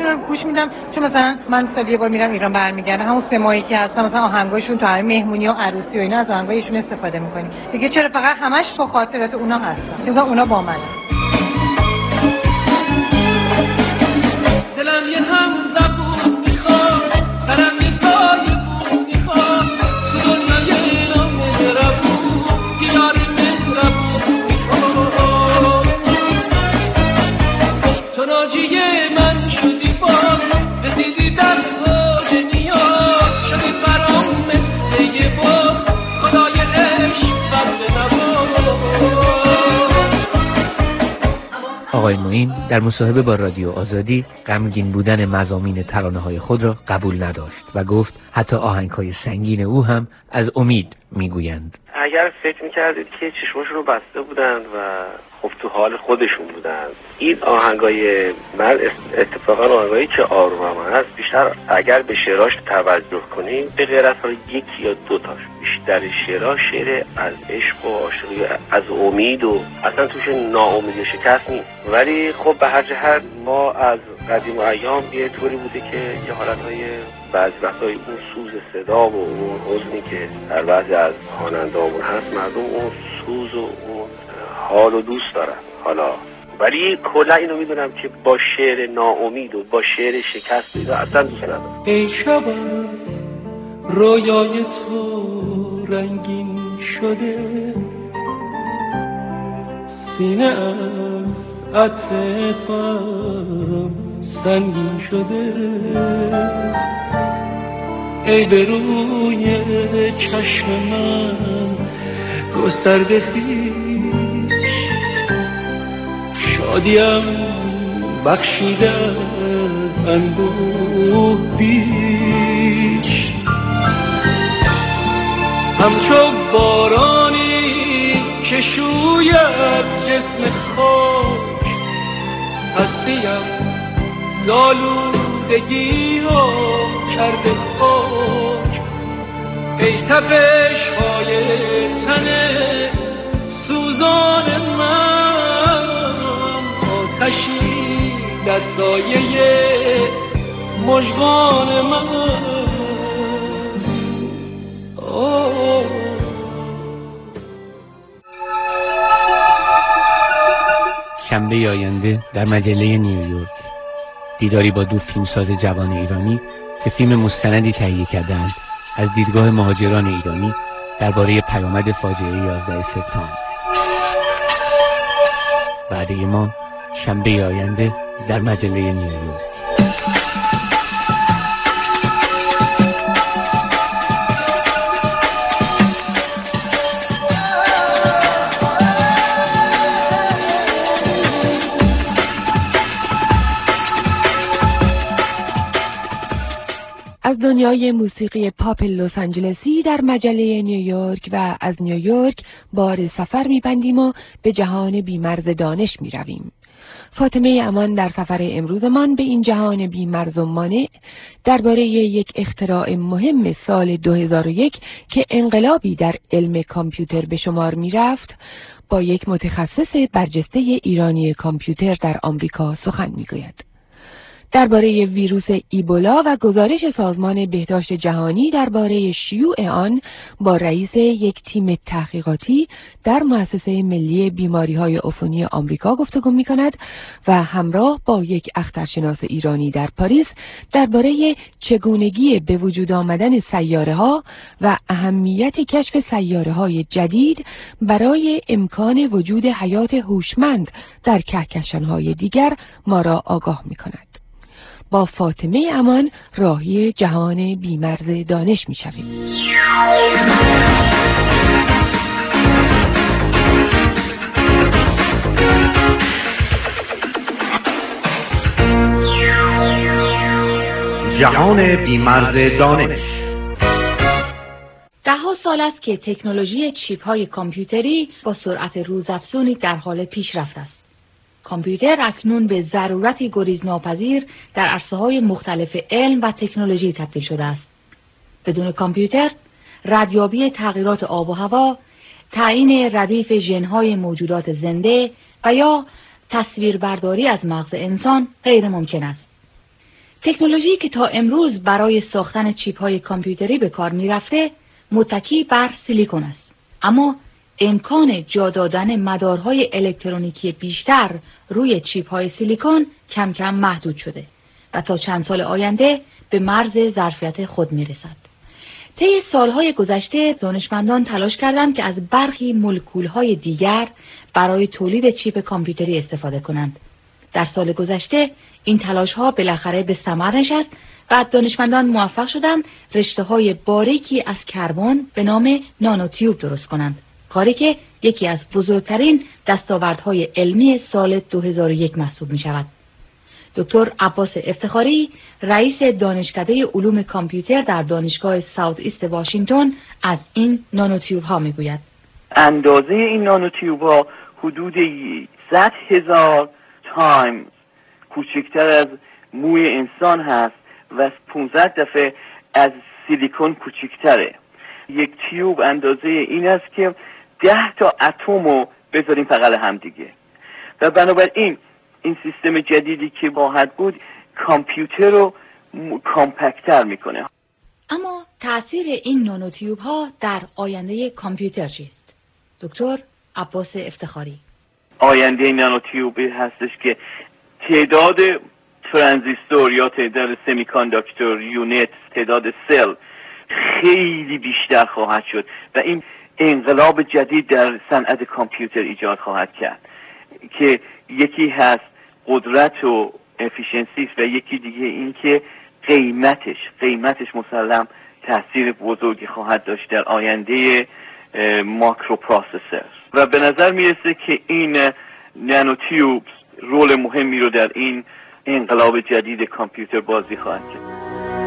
آهنگاشون رو گوش میدم، چون مثلا من سال یه بار میرم ایران برمیگردم، همون 3 ماهی که هستم مثلا آهنگاشون تو همه مهمونی و عروسی و اینا از آهنگایشون استفاده میکنیم دیگه. چرا فقط همش تو خاطرات اونا هستن، میگم اونا با منن. دلم یه هم زبون میخواد، سرم یه سایه بود میخواد، تو دنیای نامهربون یار مهربون میخواد. تو ناجیه من شدی باز، رسیدی در اوج نیاز، شدی برام مثل یه باز، خدای عشق بنده نواز. آقای معین در مصاحبه با رادیو آزادی غمگین بودن مضامین ترانه‌های خود را قبول نداشت و گفت حتی آهنگ‌های سنگین او هم از امید میگویند. اگر فکر میکردید که چشماشون رو بسته بودند و خب تو حال خودشون بودند، این آهنگای من اتفاقا آهنگایی که آروم هست بیشتر اگر به شعراش توجه کنیم به غیر از یکی یا دو تاش، بیشتر شعرها شعر از عشق و عاشقی، از امید و اصلا توش ناامیدی شکست نیست. ولی خب به هر جهت ما از قدیم و ایام یه طوری بوده که یه حالتهای بعضی وقتای اون سوز صدا و اون حزنی که در بعضی از خواننده‌هامون هست، مردم اون سوز و اون حال و دوست دارن. حالا ولی کلا اینو میدونم که با شعر ناامید و با شعر شکست اینا اصلا دوست ندارم. ای شب رویای تو رنگین شده، سینه از عطر تو سنگین شده، ای به روی چشم من گسترده خویش، شادیم بخشیده از اندوه بیش. همچو بارانی که شوید جسم خاک، هستیم زالودگی را کرده خاک. ای تپش های تن سوزان من، آتشی در سایه مژگان من. شنبه آینده در مجله نیویورک دیداری با دو فیلمساز جوان ایرانی که فیلم مستندی تهیه کردند از دیدگاه مهاجران ایرانی درباره پیامد فاجعه 11 سپتامبر. وعده ما شنبه آینده در مجله نیویورک. از دنیای موسیقی پاپ لس آنجلسی در مجله نیویورک و از نیویورک بار سفر می‌بندیم و به جهان بی‌مرز دانش می‌رویم. فاطمه امان در سفر امروزمان به این جهان بی‌مرز و مانع درباره یک اختراع مهم سال 2001 که انقلابی در علم کامپیوتر به شمار می‌رفت با یک متخصص برجسته ایرانی کامپیوتر در آمریکا سخن می‌گوید. درباره ویروس ایبولا و گزارش سازمان بهداشت جهانی درباره شیوع آن با رئیس یک تیم تحقیقاتی در مؤسسه ملی بیماری‌های عفونی آمریکا گفتگو می‌کند و همراه با یک اخترشناس ایرانی در پاریس درباره چگونگی به وجود آمدن سیاره‌ها و اهمیت کشف سیاره‌های جدید برای امکان وجود حیات هوشمند در کهکشان‌های دیگر ما را آگاه می‌کند. با فاطمه امان راهی جهان بی‌مرز دانش می‌شویم. جهان بی‌مرز دانش. ده‌ها سال است که تکنولوژی چیپ‌های کامپیوتری با سرعت روزافزونی در حال پیشرفت است. کامپیوتر اکنون به ضرورتی گریزناپذیر در عرصه‌های مختلف علم و تکنولوژی تبدیل شده است. بدون کامپیوتر، ردیابی تغییرات آب و هوا، تعیین ردیف ژن‌های موجودات زنده و یا تصویربرداری از مغز انسان غیر ممکن است. تکنولوژی که تا امروز برای ساختن چیپ‌های کامپیوتری به کار می‌رفته متکی بر سیلیکون است. اما امکان جا دادن مدارهای الکترونیکی بیشتر روی چیپ‌های سیلیکون کم کم محدود شده و تا چند سال آینده به مرز ظرفیت خود می‌رسد. طی سالهای گذشته دانشمندان تلاش کردند که از برخی مولکول‌های دیگر برای تولید چیپ کامپیوتری استفاده کنند. در سال گذشته این تلاش‌ها بالاخره به ثمر نشست و دانشمندان موفق شدند رشته‌های باریکی از کربن به نام نانوتیوب درست کنند. کاری که یکی از بزرگترین دستاوردهای علمی سال 2001 محسوب می‌شود. دکتر عباس افتخاری، رئیس دانشکده علوم کامپیوتر در دانشگاه ساوت ایست واشنگتن، از این نانوتیوب ها میگوید. اندازه این نانوتیوب ها حدود 100,000 تایم کوچکتر از موی انسان هست و 15 دفعه از سیلیکون کوچکتره. یک تیوب اندازه این است که 10 تا اتم رو بذاریم بغل هم دیگه و بنابراین این سیستم جدیدی که خواهد بود کامپیوتر رو کامپکتر میکنه. اما تأثیر این نانوتیوب ها در آینده کامپیوتر چیست؟ دکتر عباس افتخاری: آینده نانوتیوبی هستش که تعداد ترانزیستور یا تعداد سمیکانداکتور یونیت، تعداد سل خیلی بیشتر خواهد شد و این انقلاب جدید در صنعت کامپیوتر ایجاد خواهد کرد که یکی هست قدرت و افیشنسی و یکی دیگه این که قیمتش مسلم تاثیر بزرگی خواهد داشت در آینده ماکرو پروسسور و به نظر میرسه که این نانوتیوب رول مهمی رو در این انقلاب جدید کامپیوتر بازی خواهد کرد.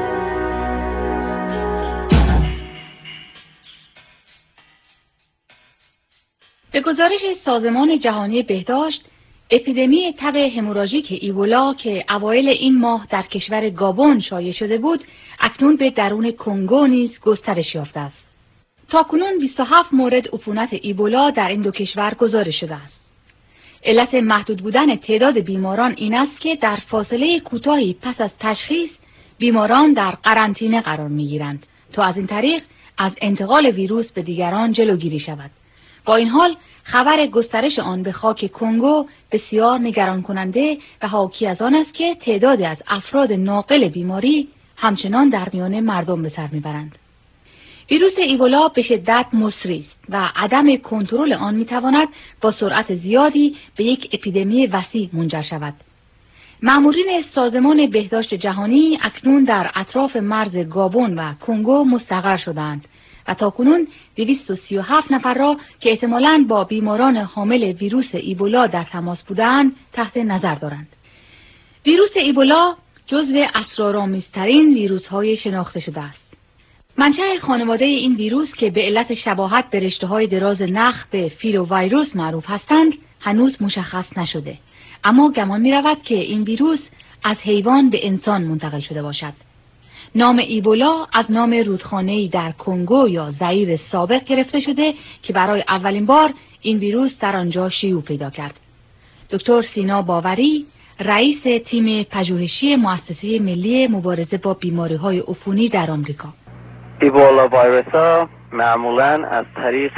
به گزارش سازمان جهانی بهداشت، اپیدمی تب هموراژیک ایبولا که اوایل این ماه در کشور گابون شایع شده بود، اکنون به درون کنگو نیز گسترش یافته است. تاکنون 27 مورد عفونت ایبولا در این دو کشور گزارش شده است. علت محدود بودن تعداد بیماران این است که در فاصله کوتاهی پس از تشخیص بیماران در قرنطینه قرار می‌گیرند تا از این طریق از انتقال ویروس به دیگران جلوگیری شود. با این حال خبر گسترش آن به خاک کنگو بسیار نگران کننده و حاکی از آن است که تعدادی از افراد ناقل بیماری همچنان در میان مردم به سر میبرند. ویروس ایبولا به شدت مسری است و عدم کنترل آن میتواند با سرعت زیادی به یک اپیدمی وسیع منجر شود. مامورین سازمان بهداشت جهانی اکنون در اطراف مرز گابون و کنگو مستقر شدند و تاکنون 237 نفر را که احتمالاً با بیماران حامل ویروس ایبولا در تماس بودند تحت نظر دارند. ویروس ایبولا جزو اسرارآمیزترین ویروس‌های شناخته شده است. منشأ خانواده این ویروس که به علت شباهت به رشته‌های دراز نخ به فیلوویروس معروف هستند هنوز مشخص نشده، اما گمان می‌رود که این ویروس از حیوان به انسان منتقل شده باشد. نام ایبولا از نام رودخانه‌ای در کنگو یا زایر سابق گرفته شده که برای اولین بار این ویروس در آنجا شیوع پیدا کرد. دکتر سینا باوری، رئیس تیم پژوهشی مؤسسه ملی مبارزه با بیماری‌های عفونی در آمریکا: ایبولا ویروس ها معمولاً از طریق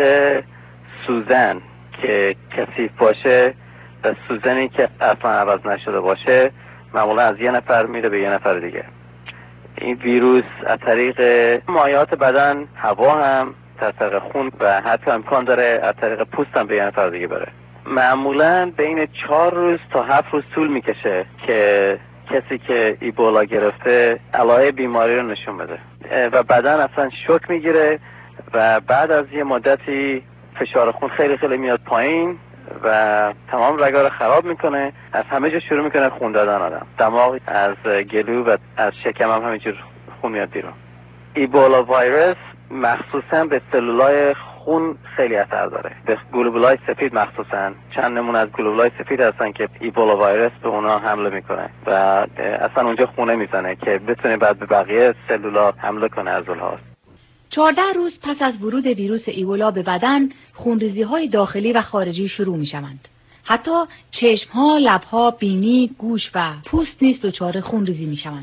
سوزن که کثیف باشه و سوزنی که اصلا عوض نشده باشه معمولاً از یه نفر میره به یه نفر دیگه. این ویروس از طریق مایعات بدن، هوا هم، از طریق خون و حتی امکان داره از طریق پوست هم به یه نفر دیگه بره. معمولاً بین 4 روز تا 7 روز طول میکشه که کسی که ایبولا گرفته علائم بیماری رو نشون بده و بدن اصلا شوک میگیره و بعد از یه مدتی فشار خون خیلی خیلی میاد پایین و تمام رگا رو خراب میکنه. از همه جا شروع میکنه خون دادن آدم، دماغ، از گلو و از شکم هم همینجور خون میاد بیرون. ایبولا ویروس مخصوصا به سلولای خون خیلی اثر داره، به گلوبولای سفید مخصوصا. چند نمونه از گلوبولای سفید هستن که ایبولا ویروس به اونا حمله میکنه و اصلا اونجا خونه میزنه که بتونه بعد به بقیه سلولا حمله کنه از اونها. 14 روز پس از ورود ویروس ایبولا به بدن، خونریزی‌های داخلی و خارجی شروع می‌شوند. حتی چشم‌ها، لب‌ها، بینی، گوش و پوست نیز دچار خونریزی می‌شوند.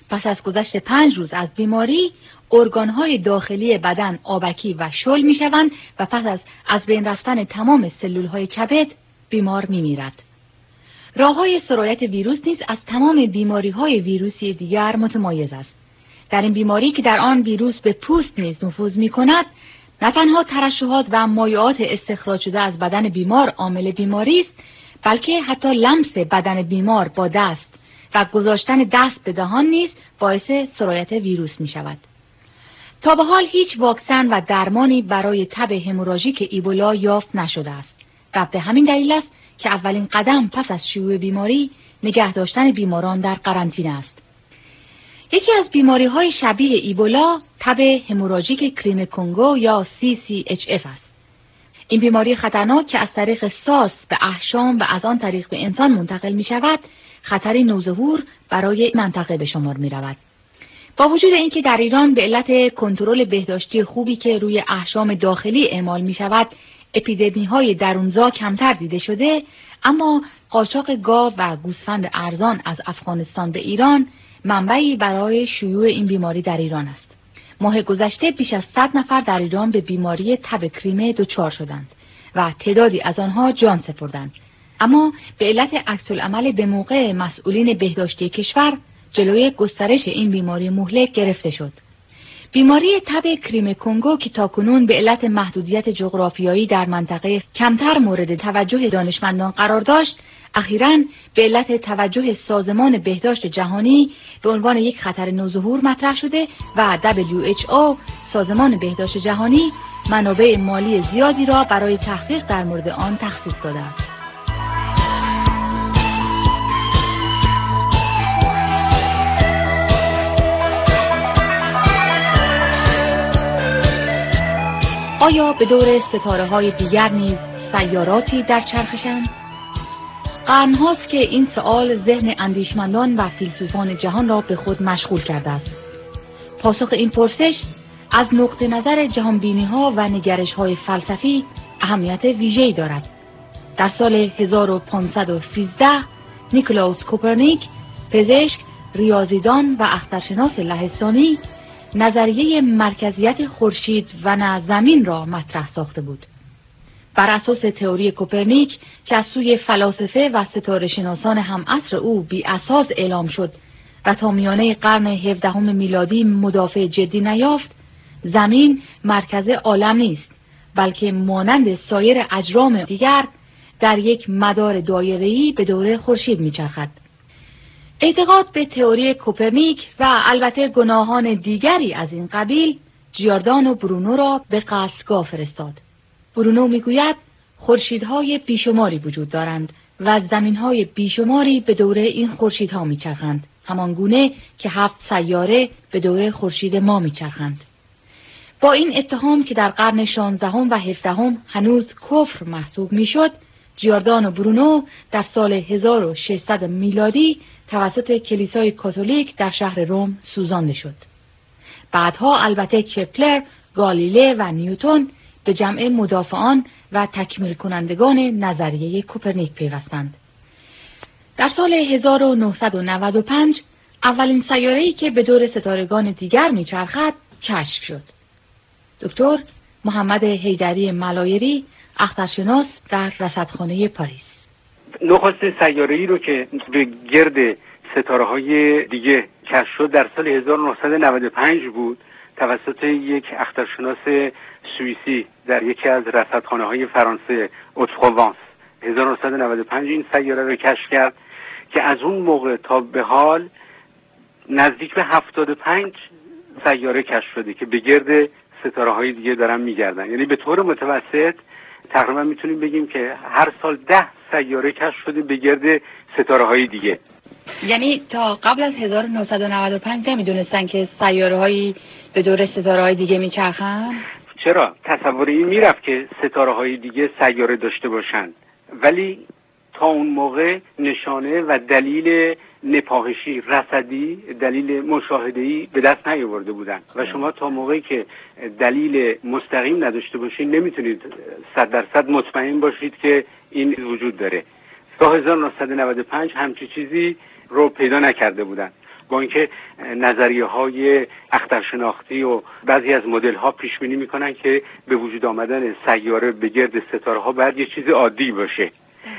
پس از گذشت 5 روز از بیماری ارگان‌های داخلی بدن آبکی و شل می‌شوند و پس از بین رفتن تمام سلول‌های کبد بیمار می‌میرد. راه‌های سرایت ویروس نیز از تمام بیماری‌های ویروسی دیگر متمایز است. در این بیماری که در آن ویروس به پوست نیز نفوذ می‌کند، نه تنها ترشحات و مایعات استخراج شده از بدن بیمار عامل بیماری است، بلکه حتی لمس بدن بیمار با دست و گذاشتن دست به دهان نیز باعث سرایت ویروس می‌شود. تا به حال هیچ واکسن و درمانی برای تب هموراژیک ایبولا یافت نشده است و به همین دلیل است که اولین قدم پس از شیوع بیماری نگه داشتن بیماران در قرنطینه است. یکی از بیماری‌های شبیه ایبولا تب هموراژیک کریم کنگو یا CCHF است. این بیماری خطرناک که از طریق ساس به احشام و از آن طریق به انسان منتقل می‌شود، خطری نوظهور برای منطقه به شمار می‌رود. با وجود اینکه در ایران به علت کنترل بهداشتی خوبی که روی احشام داخلی اعمال می‌شود، اپیدمی‌های درونزا کمتر دیده شده، اما قاچاق گاو و گوسفند ارزان از افغانستان به ایران منبعی برای شیوع این بیماری در ایران است. ماه گذشته بیش از 100 نفر در ایران به بیماری تب کریم دچار شدند و تعدادی از آنها جان سپردند. اما به علت عکس‌العمل به موقع مسئولین بهداشتی کشور، جلوی گسترش این بیماری مهلک گرفته شد. بیماری تب کریم کنگو که تاکنون به علت محدودیت جغرافیایی در منطقه کمتر مورد توجه دانشمندان قرار داشت، اخیراً به علت توجه سازمان بهداشت جهانی به عنوان یک خطر نوظهور مطرح شده و WHO سازمان بهداشت جهانی منابع مالی زیادی را برای تحقیق در مورد آن تخصیص داده است. آیا به دور ستاره‌های دیگر نیز سیاراتی در چرخشند؟ قرن‌هاست که این سوال ذهن اندیشمندان و فیلسوفان جهان را به خود مشغول کرده است. پاسخ این پرسش از نقطه نظر جهانبینی‌ها و نگرش‌های فلسفی اهمیت ویژه‌ای دارد. در سال 1513 نیکولاوس کوپرنیک، پزشک، ریاضیدان و اخترشناس لهستانی، نظریه مرکزیت خورشید و نه زمین را مطرح ساخته بود. بر اساس تئوری کوپرنیک که از سوی فلاسفه و ستاره شناسان هم عصر او بی اساس اعلام شد و تا میانه قرن 17 میلادی مدافع جدی نیافت، زمین مرکز عالم نیست، بلکه مانند سایر اجرام دیگر در یک مدار دایره‌ای به دور خورشید میچرخد. اعتقاد به تئوری کوپرنیک و البته گناهان دیگری از این قبیل جیوردانو برونو را به قصدگاه فرستاد. برونو میگوید خورشیدهای بیشماری وجود دارند و زمینهای بیشماری به دور این خورشیدها میچرخند، همان گونه که 7 سیاره به دور خورشید ما میچرخند. با این اتهام که در قرن 16 و 17 هنوز کفر محسوب میشد، جیوردانو برونو در سال 1600 میلادی توسط کلیسای کاتولیک در شهر روم سوزانده شد. بعدها البته کپلر، گالیله و نیوتن به جمع مدافعان و تکمیل کنندگان نظریه کوپرنیک پیوستند. در سال 1995 اولین سیاره‌ای که به دور ستارگان دیگر میچرخد کشف شد. دکتر محمد حیدری ملایری، اخترشناس در رصدخانه پاریس. نخستین سیاره‌ای رو که به گرد ستاره‌های دیگه کشف شد در سال 1995 بود توسط یک اخترشناس سوئیسی در یکی از رصدخانه‌های فرانسه، اوتفروانس. 1995 این سیاره رو کشف کرد که از اون موقع تا به حال نزدیک به 75 سیاره کشف شده که به گرد ستاره‌های دیگه دارن میگردن. یعنی به طور متوسط تقریبا میتونیم بگیم که هر سال 10 سیاره کشف شده به گرد ستاره‌های دیگه. یعنی تا قبل از 1995 نمیدونستن که سیاره‌هایی به دور ستاره‌های دیگه میچرخن؟ چرا؟ تصور این میرفت که ستاره‌های دیگه سیاره داشته باشن، ولی تا اون موقع نشانه و دلیل نپاهشی، رصدی، دلیل مشاهده‌ای به دست نیاورده بودن و شما تا موقعی که دلیل مستقیم نداشته باشین نمیتونید 100% مطمئن باشید که این وجود داره. تا 1995 همچی چیزی رو پیدا نکرده بودن. با اینکه نظریه‌های اخترشناختی و بعضی از مدل‌ها پیش بینی می‌کنن که به وجود آمدن سیاره به گرد ستاره‌ها باید یه چیز عادی باشه.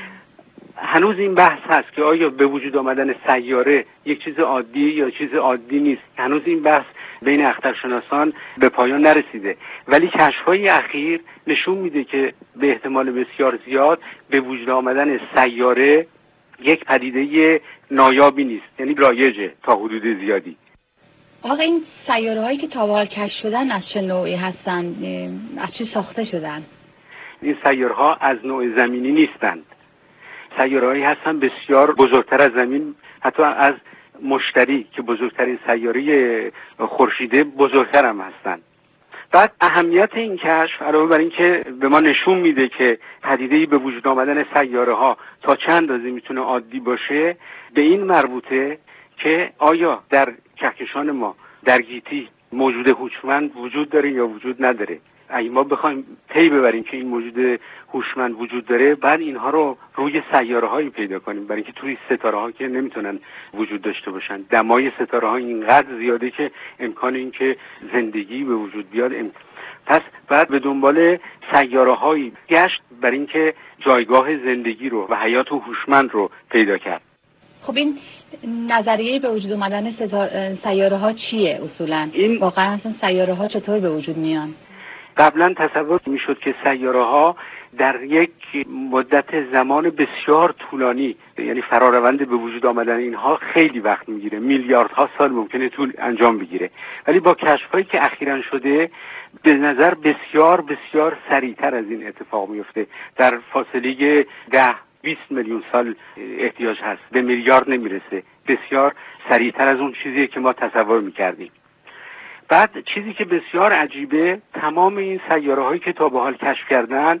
هنوز این بحث هست که آیا به وجود آمدن سیاره یک چیز عادی یا چیز عادی نیست. هنوز این بحث بین اخترشناسان به پایان نرسیده، ولی کشف‌های اخیر نشون میده که به احتمال بسیار زیاد به وجود آمدن سیاره یک پدیده نایابی نیست، یعنی رایجه تا حدود زیادی. آقا این سیاره هایی که تا به حال کشف شدن از چه نوعی هستن؟ از چی ساخته شدن؟ این سیاره ها از نوع زمینی نیستند. سیاره هایی هستن بسیار بزرگتر از زمین، حتی از مشتری که بزرگترین سیاره خورشیده بزرگتر هم هستن. بعد اهمیت این کشف علاوه بر این که به ما نشون میده که پدیده‌ای به وجود آمدن سیاره ها تا چند اندازه میتونه عادی باشه، به این مربوطه که آیا در کهکشان ما در گیتی موجود هوشمند وجود داره یا وجود نداره. اگه ما بخوایم پی ببریم که این موجود هوشمند وجود داره، بعد اینها رو روی سیاره‌هایی پیدا کنیم، برای اینکه توی ستاره‌ها که نمیتونن وجود داشته باشن. دمای ستاره‌ها اینقدر زیاده که امکان این که زندگی به وجود بیاد پس بعد به دنبال سیاره‌هایی گشت برای اینکه جایگاه زندگی رو و حیات هوشمند رو پیدا کرد. خب این نظریه به وجود اومدن سیاره‌ها چیه اصولاً؟ واقعاً اصلا سیاره‌ها چطور به وجود میان؟ قبلا تصور میشد که سیاره‌ها در یک مدت زمان بسیار طولانی، یعنی فراروند به وجود آمدن اینها خیلی وقت میگیره، میلیاردها سال ممکنه طول انجام بگیره، ولی با کشف‌هایی که اخیراً شده به نظر بسیار بسیار سریعتر از این اتفاق میفته. در فاصله 10-20 میلیون سال احتیاج هست، به میلیارد نمیرسه. بسیار سریعتر از اون چیزیه که ما تصور میکردیم. بعد چیزی که بسیار عجیبه، تمام این سیاره‌هایی که تا به حال کشف کردن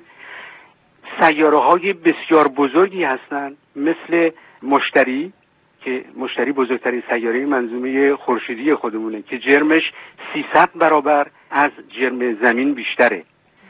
سیاره‌های بسیار بزرگی هستند، مثل مشتری که مشتری بزرگترین سیاره منظومه خورشیدی خودمونه که جرمش 300 برابر از جرم زمین بیشتره.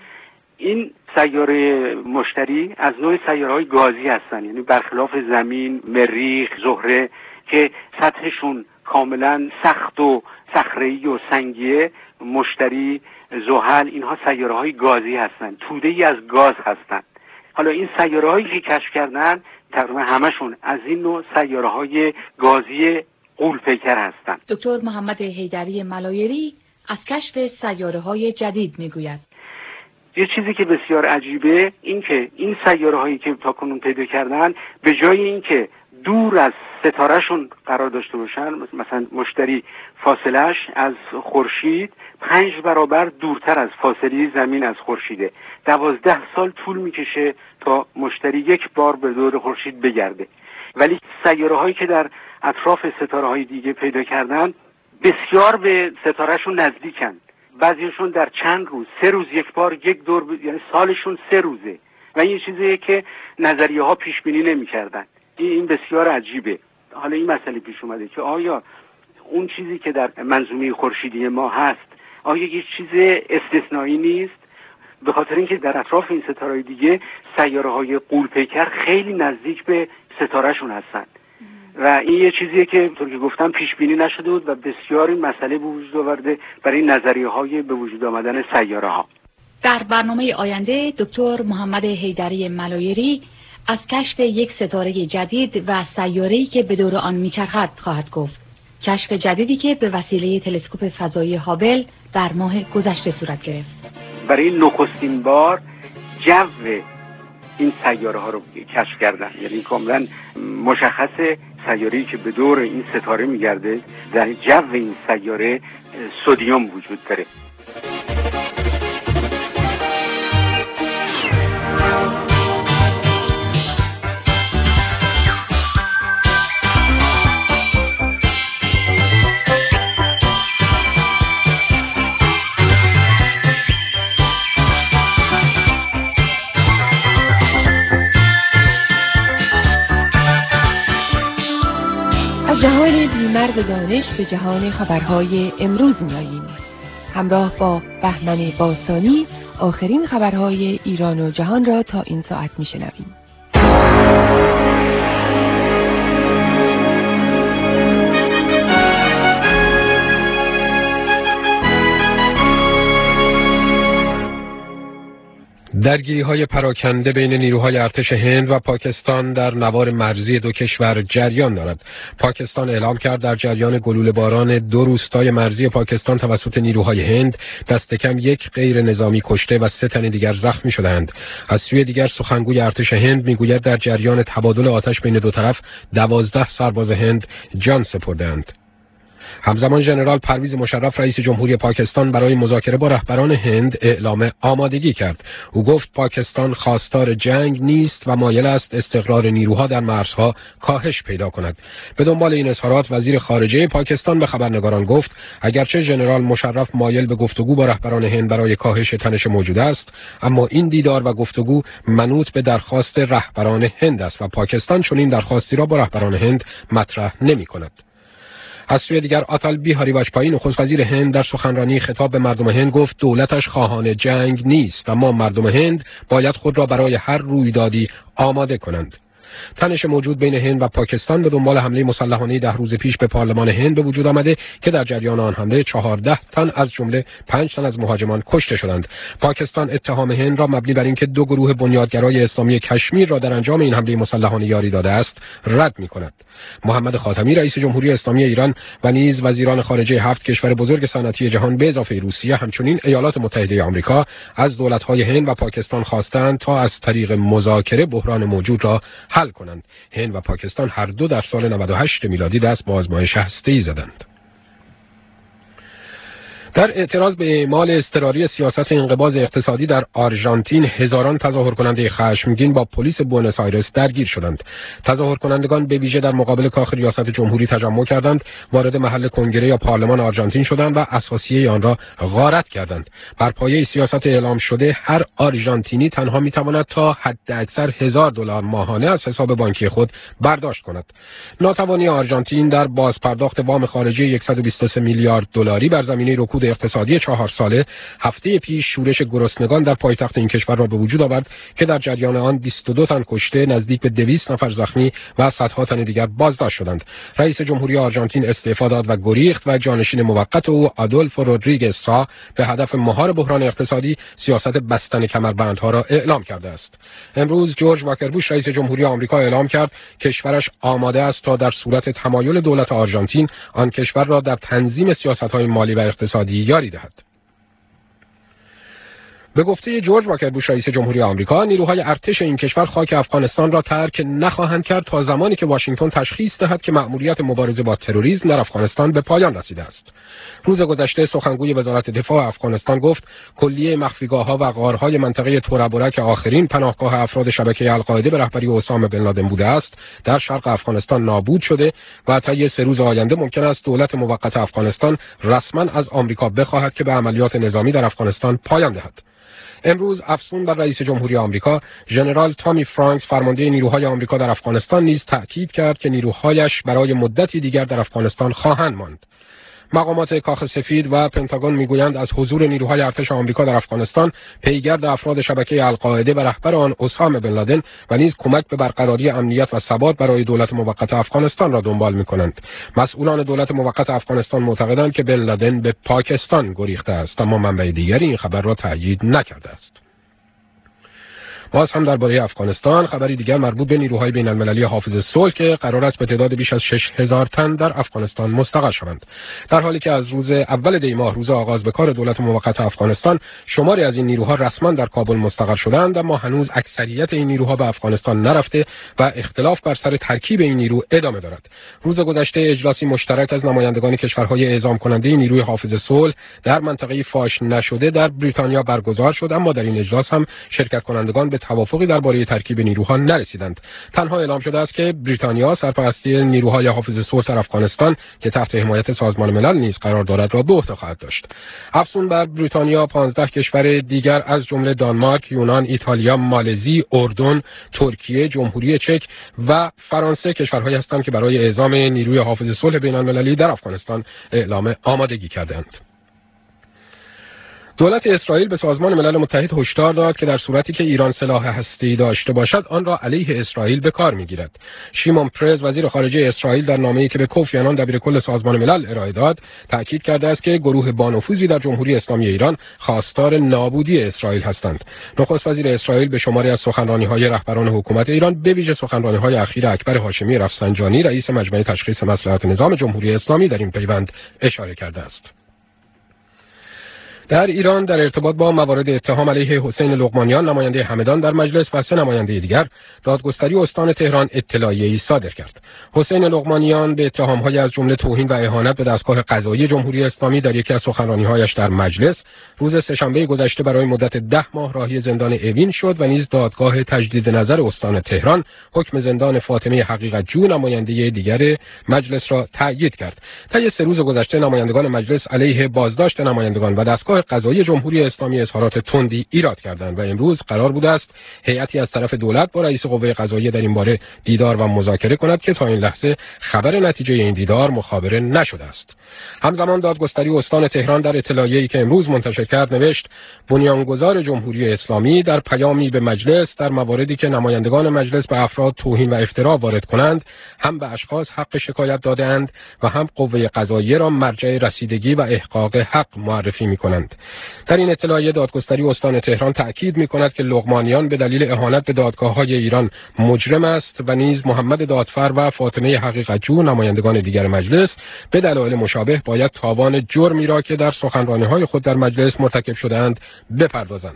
این سیاره مشتری از نوع سیاره‌های گازی هستن، یعنی برخلاف زمین، مریخ، زهره که سطحشون کاملا سخت و صخره‌ای و سنگیه، مشتری، زحل، اینها سیاره‌های گازی هستن، توده‌ای از گاز هستن. حالا این سیاره‌هایی که کشف کردن تقریبا همشون از این نوع سیاره‌های گازی غول‌پیکر هستن. دکتر محمد حیدری ملایری از کشف سیاره‌های جدید میگوید. یه چیزی که بسیار عجیبه این که این سیاره‌هایی که تاکنون پیدا کردن به جای اینکه دور از ستارهشون قرار داشته باشن، مثلا مشتری فاصلهش از خورشید 5 برابر دورتر از فاصله زمین از خورشیده. 12 سال طول میکشه تا مشتری یک بار به دور خورشید بگرده. ولی سیاره‌هایی که در اطراف ستاره‌های دیگه پیدا کردن بسیار به ستارهشون نزدیکن. بعضیشون در چند روز، 3 روز یک بار یک دور یعنی سالشون 3 روزه و این چیزیه که نظریه‌ها پیش بینی نمی‌کردن. این بسیار عجیبه. حالا این مسئله پیش اومده که آیا اون چیزی که در منظومه خورشیدی ما هست آیا یک چیز استثنایی نیست؟ به خاطر اینکه در اطراف این ستاره دیگه سیاره‌های غول‌پیکر خیلی نزدیک به ستارهشون هستن و این یه چیزیه که طور که گفتم پیش بینی نشده بود و بسیار این مسئله به وجود آورده برای نظریه‌های به وجود آمدن سیاره‌ها. در برنامه آینده دکتر محمد حیدری ملایری از کشف یک ستاره جدید و سیاره‌ای که به دور آن میچرخد خواهد گفت. کشف جدیدی که به وسیله تلسکوپ فضایی هابل در ماه گذشته صورت گرفت. برای نخستین بار جو این سیاره ها رو کشف کردن، یعنی کاملا مشخص سیاره‌ای که به دور این ستاره میگرده در جو این سیاره سدیم وجود داره. جهان بی‌مرز دانش به جهان خبرهای امروز میاییم. همراه با بهمن باستانی آخرین خبرهای ایران و جهان را تا این ساعت میشنویم. درگیری‌های پراکنده بین نیروهای ارتش هند و پاکستان در نوار مرزی دو کشور جریان دارد. پاکستان اعلام کرد در جریان گلوله باران دو روستای مرزی پاکستان توسط نیروهای هند دست کم یک غیر نظامی کشته و 3 تن دیگر زخمی شدند. از سوی دیگر سخنگوی ارتش هند میگوید در جریان تبادل آتش بین دو طرف 12 سرباز هند جان سپردند. همزمان ژنرال پرویز مشرف رئیس جمهوری پاکستان برای مذاکره با رهبران هند اعلام آمادگی کرد. او گفت پاکستان خواستار جنگ نیست و مایل است استقرار نیروها در مرزها کاهش پیدا کند. به دنبال این اظهارات وزیر خارجه پاکستان به خبرنگاران گفت اگرچه ژنرال مشرف مایل به گفتگو با رهبران هند برای کاهش تنش موجود است، اما این دیدار و گفتگو منوط به درخواست رهبران هند است و پاکستان چنین درخواستی را با رهبران هند مطرح نمی‌کند. از سوی دیگر آتال بیهاری واجپایی نخست وزیر هند در سخنرانی خطاب به مردم هند گفت دولتش خواهان جنگ نیست، اما مردم هند باید خود را برای هر رویدادی آماده کنند. تنش موجود بین هند و پاکستان به دنبال حمله مسلحانه 10 روز پیش به پارلمان هند به وجود آمده که در جریان آن حمله 14 تن از جمله 5 تن از مهاجمان کشته شدند. پاکستان اتهام هند را مبنی بر اینکه 2 گروه بنیادگرای اسلامی کشمیر را در انجام این حمله مسلحانه یاری داده است رد می‌کند. محمد خاتمی رئیس جمهوری اسلامی ایران و نیز وزیران خارجه 7 کشور بزرگ صنعتی جهان به اضافه روسیه همچنین ایالات متحده آمریکا از دولت‌های هند و پاکستان خواستند تا از طریق مذاکره بحران موجود را حل کنند. هند و پاکستان هر دو در سال 98 میلادی دست به آزمایش هسته‌ای زدند. در اعتراض به اعمال اضطراری سیاست انقباض اقتصادی در آرژانتین هزاران تظاهر کننده خشمگین با پلیس بوئنوس آیرس درگیر شدند. تظاهر کنندگان به ویژه در مقابل کاخ ریاست جمهوری تجمع کردند، وارد محل کنگره یا پارلمان آرژانتین شدند و اساسیه آن را غارت کردند. بر پایه سیاست اعلام شده هر آرژانتینی تنها میتواند تا حداکثر $1000 ماهانه از حساب بانکی خود برداشت کند. ناتوانی آرژانتین در بازپرداخت وام خارجی 123 میلیارد دلاری بر زمینه رکود اقتصادی 4 ساله هفته پیش شورش گرسنگان در پایتخت این کشور را به وجود آورد که در جریان آن 22 تن کشته، نزدیک به 200 نفر زخمی و صدها تن دیگر بازداشت شدند. رئیس جمهوری آرژانتین استعفا داد و گریخت و جانشین موقت او آدولفو رودریگز سا به هدف مهار بحران اقتصادی سیاست بستن کمربندها را اعلام کرده است. امروز جورج واکر بوش رئیس جمهوری آمریکا اعلام کرد کشورش آماده است تا در صورت تمایل دولت آرژانتین آن کشور را در تنظیم سیاست‌های مالی و اقتصادی یاری دهد. به گفته جورج واکر بوش رئیس جمهوری آمریکا، نیروهای ارتش این کشور خاک افغانستان را ترک نخواهند کرد تا زمانی که واشنگتن تشخیص دهد که مأموریت مبارزه با تروریسم در افغانستان به پایان رسیده است. روز گذشته سخنگوی وزارت دفاع افغانستان گفت کلیه مخفیگاه‌ها و غارهای منطقه تورابوره که آخرین پناهگاه افراد شبکه القاعده به رهبری اسامه بن لادن بوده است، در شرق افغانستان نابود شده و طی 3 روز آینده ممکن است دولت موقت افغانستان رسما از آمریکا بخواهد که به عملیات نظامی در افغانستان پایان دهد. امروز افسون بر رئیس جمهوری آمریکا ژنرال تامی فرانکس فرمانده نیروهای آمریکا در افغانستان نیز تأکید کرد که نیروهایش برای مدتی دیگر در افغانستان خواهند ماند. مقامات کاخ سفید و پنتاگون میگویند از حضور نیروهای ارتش آمریکا در افغانستان پیگرد افراد شبکه القاعده و رهبر آن اسامه بن لادن و نیز کمک به برقراری امنیت و ثبات برای دولت موقت افغانستان را دنبال می‌کنند. مسئولان دولت موقت افغانستان معتقدند که بن لادن به پاکستان گریخته است، اما منبع دیگری این خبر را تأیید نکرده است. باز هم درباره افغانستان خبری دیگر مربوط به نیروهای بین المللی حافظ صلح که قرار است به تعداد بیش از 6000 تن در افغانستان مستقر شوند. در حالی که از روز اول دی ماه روز آغاز به کار دولت موقت افغانستان شماری از این نیروها رسما در کابل مستقر شدند، اما هنوز اکثریت این نیروها به افغانستان نرفته و اختلاف بر سر ترکیب این نیرو ادامه دارد. روز گذشته اجلاسی مشترک از نمایندگان کشورهای اعزام کننده نیروی حافظ صلح در منطقه فاش نشده در بریتانیا برگزار شد، اما در این اجلاس هم شرکت کنندگان به توافقی درباره ترکیب نیروها نرسیدند. تنها اعلام شده است که بریتانیا سرپرستی نیروهای حافظ صلح در افغانستان که تحت حمایت سازمان ملل نیز قرار دارد را به عهده خواهد داشت. افزون بر بریتانیا 15 کشور دیگر از جمله دانمارک، یونان، ایتالیا، مالزی، اردن، ترکیه، جمهوری چک و فرانسه کشورهایی هستند که برای اعزام نیروی حافظ صلح بین المللی در افغانستان اعلام آمادگی کردند. دولت اسرائیل به سازمان ملل متحد هشدار داد که در صورتی که ایران سلاح هسته‌ای داشته باشد آن را علیه اسرائیل به کار می‌گیرد. شیمون پرز وزیر خارجه اسرائیل در نامه‌ای که به کوفی عنان دبیرکل سازمان ملل ارائه داد تاکید کرده است که گروه بانفوذی در جمهوری اسلامی ایران خواستار نابودی اسرائیل هستند. نخست وزیر اسرائیل به شماری از سخنرانی‌های رهبران حکومت ایران به ویژه سخنرانی‌های اخیر اکبر هاشمی رفسنجانی رئیس مجمع تشخیص مصلحت نظام جمهوری اسلامی در این پیوند اشاره کرده است. در ایران در ارتباط با موارد اتهام علیه حسین لقمانیان نماینده همدان در مجلس و 3 نماینده دیگر دادگستری استان تهران اطلاعیه‌ای صادر کرد. حسین لقمانیان به اتهام‌های از جمله توهین و اهانت به دستگاه قضایی جمهوری اسلامی در یکی از سخنرانی‌هایش در مجلس روز سه‌شنبه گذشته برای مدت 10 ماه راهی زندان اوین شد و نیز دادگاه تجدید نظر استان تهران حکم زندان فاطمه حقیقت جو نماینده دیگر مجلس را تأیید کرد. طی 3 روز گذشته نمایندگان مجلس علیه بازداشت نمایندگان و دستگاه قضایی جمهوری اسلامی اظهارات تندی ایراد کردند و امروز قرار بوده است هیئتی از طرف دولت با رئیس قوه قضاییه در این باره دیدار و مذاکره کند که تا این لحظه خبر نتیجه این دیدار مخابره نشده است. همزمان دادگستری استان تهران در اطلاعیه‌ای که امروز منتشر کرد نوشت بنیانگذار جمهوری اسلامی در پیامی به مجلس در مواردی که نمایندگان مجلس به افراد توهین و افترا وارد کنند هم به اشخاص حق شکایت داده‌اند و هم قوه قضاییه را مرجع رسیدگی و احقاق حق معرفی می‌کنند. در این اطلاعیه دادگستری استان تهران تأکید می‌کند که لقمانیان به دلیل اهانت به دادگاه‌های ایران مجرم است و نیز محمد دادفر و فاطمه حقیقت جو نمایندگان دیگر مجلس به دلایل مشابه باید تاوان جرمی را که در سخنرانی‌های خود در مجلس مرتکب شدند بپردازند.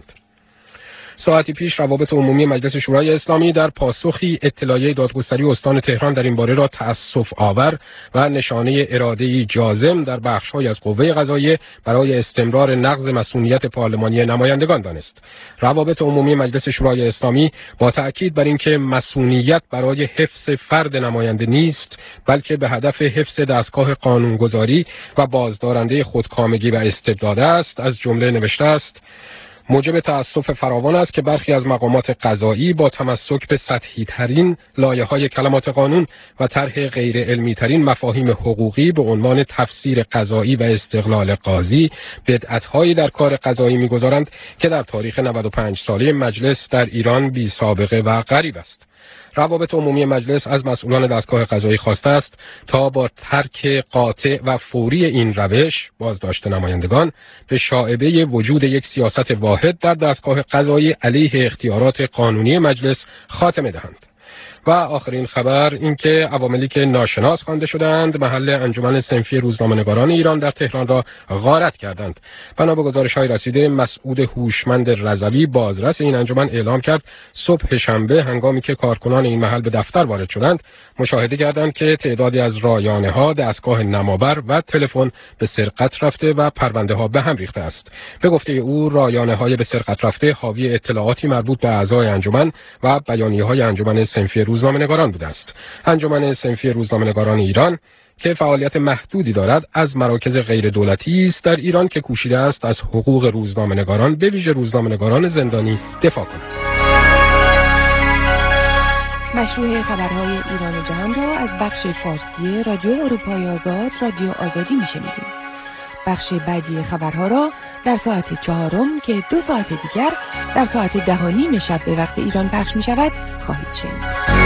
ساعتی پیش روابط عمومی مجلس شورای اسلامی در پاسخی اطلاعیه دادگستری استان تهران در این باره را تأسف آور و نشانه اراده‌ای جازم در بخش‌های از قوه قضاییه برای استمرار نقض مصونیت پارلمانی نمایندگان دانست. روابط عمومی مجلس شورای اسلامی با تأکید بر اینکه مصونیت برای حفظ فرد نماینده نیست بلکه به هدف حفظ دستگاه قانونگذاری و بازدارنده خودکامگی و استبداد است از جمله نوشته است موجب تأسف فراوان است که برخی از مقامات قضایی با تمسک به سطحی ترین لایه‌های کلمات قانون و طرح غیر علمی ترین مفاهیم حقوقی به عنوان تفسیر قضایی و استقلال قاضی بدعت‌هایی در کار قضایی می‌گذارند که در تاریخ 95 ساله مجلس در ایران بی سابقه و غریب است. روابط عمومی مجلس از مسئولان دستگاه قضایی خواسته است تا با ترک قاطع و فوری این روش بازداشت نمایندگان به شائبه وجود یک سیاست واحد در دستگاه قضایی علیه اختیارات قانونی مجلس خاتمه دهند. و آخرین خبر این که عواملی که ناشناس خوانده شدند محل انجمن صنفی روزنامه‌نگاران ایران در تهران را غارت کردند. بنا به گزارش‌های رسیده مسعود هوشمند رضوی بازرس این انجمن اعلام کرد صبح شنبه هنگامی که کارکنان این محل به دفتر وارد شدند مشاهده کردند که تعدادی از رایانه‌ها، دستگاه نمابر و تلفن به سرقت رفته و پرونده‌ها به هم ریخته است. به گفته او رایانه‌های به سرقت رفته حاوی اطلاعاتی مربوط به اعضای انجمن و بیانیه‌های انجمن صنفی روزنامه‌نگاران بوده است. انجمن صنفی روزنامه‌نگاران ایران که فعالیت محدودی دارد از مراکز غیر دولتی است در ایران که کوشیده است از حقوق روزنامه‌نگاران به ویژه روزنامه‌نگاران زندانی دفاع کند. مشروع خبرهای ایران و جهان را از بخش فارسی رادیو اروپای آزاد رادیو آزادی میشنوید. بخش بعدی خبرها را در ساعت 4 که 2 ساعت دیگر در ساعت 10:30 شب به وقت ایران پخش می شود خواهید شنید.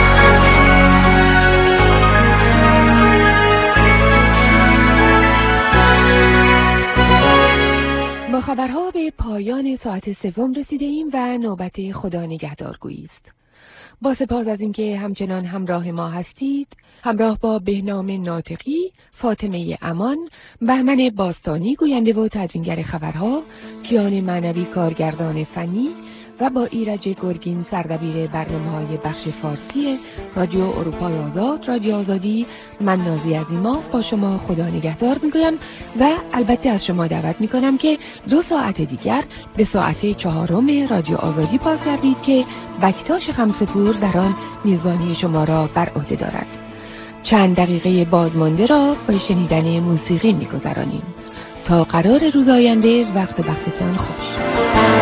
با خبرها به پایان ساعت 3 رسیده ایم و نوبت خدا نگهدارگویی است. با سپاس از اینکه همچنان همراه ما هستید، همراه با بهنام ناطقی، فاطمه امان، بهمن باستانی گوینده و تدوینگر خبرها، کیان معنوی کارگردان فنی و با ایرج گرگین سردبیر برنامه‌های بخش فارسی رادیو اروپای آزاد رادیو آزادی، من نازی عظیما با شما خدا نگهدار میگویم و البته از شما دعوت میکنم که 2 ساعت دیگر به ساعت 4 رادیو آزادی باز گردید که بکتاش خمسه‌پور در آن میزبانی شما را بر عهده دارد. چند دقیقه بازمانده را با شنیدن موسیقی میگذرانیم. تا قرار روز آینده وقت بختتان خوش.